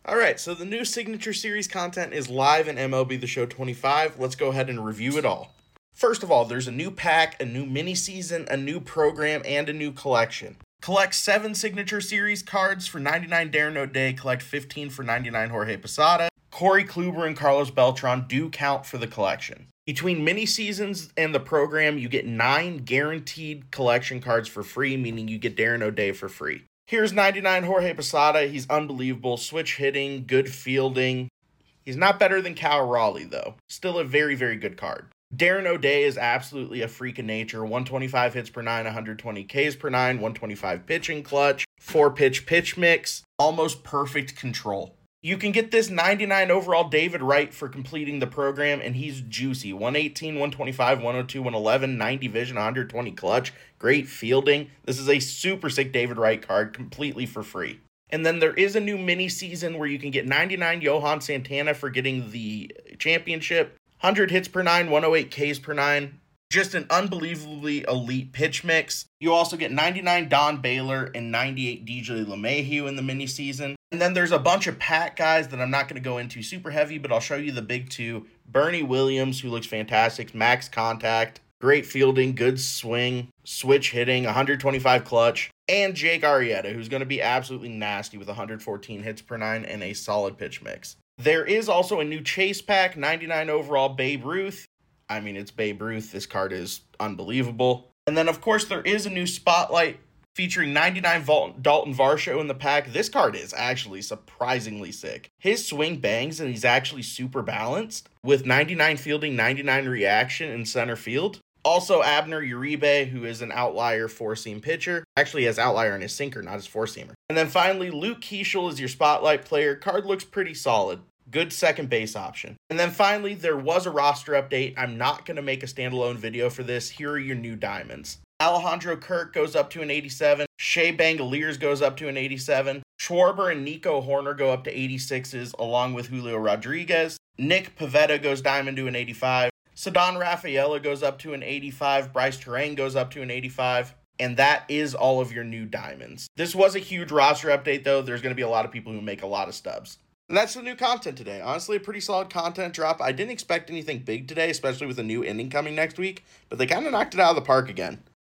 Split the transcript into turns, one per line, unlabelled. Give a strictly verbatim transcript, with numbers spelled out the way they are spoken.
Alright, so the new Signature Series content is live in M L B The Show twenty-five. Let's go ahead and review it all. First of all, there's a new pack, a new mini-season, a new program, and a new collection. Collect seven Signature Series cards for ninety-nine Darren O'Day. Collect fifteen for ninety-nine Jorge Posada. Corey Kluber and Carlos Beltran do count for the collection. Between mini-seasons and the program, you get nine guaranteed collection cards for free, meaning you get Darren O'Day for free. Here's ninety-nine Jorge Posada. He's unbelievable. Switch hitting, good fielding. He's not better than Cal Raleigh, though. Still a very, very good card. Darren O'Day is absolutely a freak of nature. one twenty-five hits per nine, one hundred twenty Ks per nine, one twenty-five pitching clutch, four pitch pitch mix, almost perfect control. You can get this ninety-nine overall David Wright for completing the program, and he's juicy. one eighteen, one twenty-five, one oh two, one eleven, ninety vision, one hundred twenty clutch, great fielding. This is a super sick David Wright card, completely for free. And then there is a new mini season where you can get ninety-nine Johan Santana for getting the championship, one hundred hits per nine, one oh eight Ks per nine. Just an unbelievably elite pitch mix. You also get ninety-nine Don Baylor and ninety-eight D J LeMahieu in the mini season. And then there's a bunch of pack guys that I'm not going to go into super heavy, but I'll show you the big two. Bernie Williams, who looks fantastic, max contact, great fielding, good swing, switch hitting, one hundred twenty-five clutch. And Jake Arrieta, who's going to be absolutely nasty with one hundred fourteen hits per nine and a solid pitch mix. There is also a new chase pack, ninety-nine overall Babe Ruth. I mean, it's Babe Ruth. This card is unbelievable. And then, of course, there is a new Spotlight featuring ninety-nine Dalton Varsho in the pack. This card is actually surprisingly sick. His swing bangs, and he's actually super balanced with ninety-nine fielding, ninety-nine reaction in center field. Also, Abner Uribe, who is an outlier four-seam pitcher. Actually, he has outlier in his sinker, not his four-seamer. And then finally, Luke Keeschel is your Spotlight player. Card looks pretty solid. Good second base option. And then finally, there was a roster update. I'm not going to make a standalone video for this. Here are your new diamonds. Alejandro Kirk goes up to an eighty-seven. Shea Bangaliers goes up to an eighty-seven. Schwarber and Nico Horner go up to eighty-sixes, along with Julio Rodriguez. Nick Pivetta goes diamond to an eighty-five. Ceddanne Rafaela goes up to an eighty-five. Bryce Terang goes up to an eighty-five. And that is all of your new diamonds. This was a huge roster update, though. There's going to be a lot of people who make a lot of stubs. And that's the new content today. Honestly, a pretty solid content drop. I didn't expect anything big today, especially with a new ending coming next week, but they kind of knocked it out of the park again.